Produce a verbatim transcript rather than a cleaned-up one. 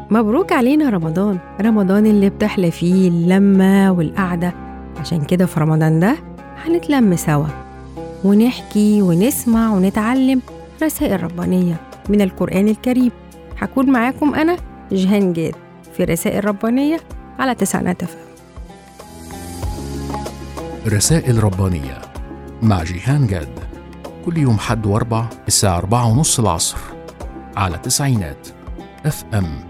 مبروك علينا رمضان، رمضان اللي بتحلى فيه اللمة والقعدة. عشان كده في رمضان ده هنتلم سوا ونحكي ونسمع ونتعلم رسائل ربانية من القرآن الكريم. هكون معاكم أنا جيهان جاد في رسائل ربانية على تسعينات اف ام. رسائل ربانية مع جيهان جاد كل يوم حد واربع الساعة أربعة ونص العصر على تسعينات اف ام.